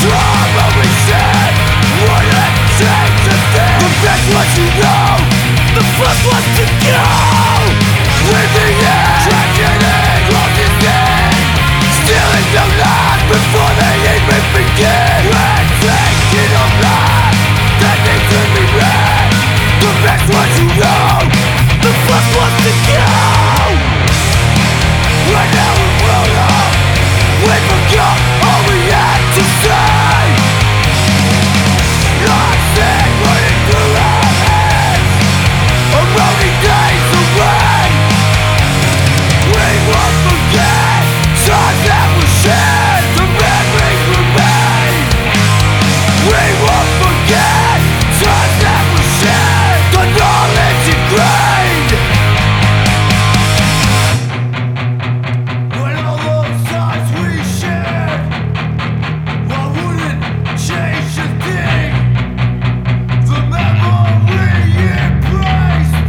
What you know, the first ones to go. With the end, tragedy closes in, stealing your life before they even begin. And taking of life that needs to be read. The best ones you know, the first ones to go. Right now we're grown up, we forgot all we had to say. Life's sick running through our heads, eroding days away. We won't forget times that were shared, the memories remain. We won't forget times that were shared, the knowledge ingrained. When all those times we shared, I wouldn't change a thing. The memory embraced.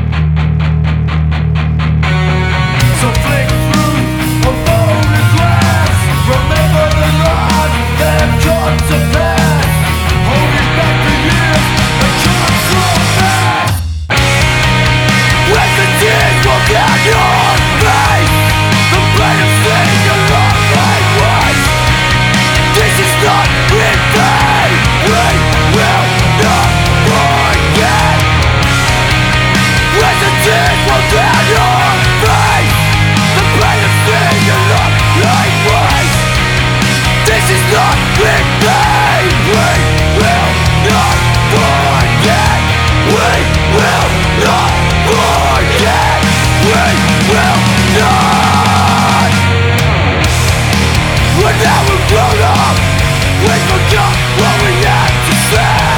So flick through a photograph. Remember the life that come to pass. Holding back the years that come so fast. When the tears roll down your face, the pain of seeing your love like waste. This is not in vain. We will not forget. When the tears roll down your face, the pain of seeing your love like waste. This is not in vain. We will not forget. We will not forget. We will not. When now we're grown up, we forgot what we had to say.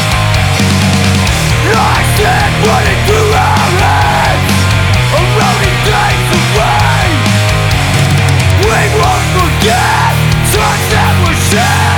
Life's sick running through our heads, eroding days away. We won't forget times that were shared.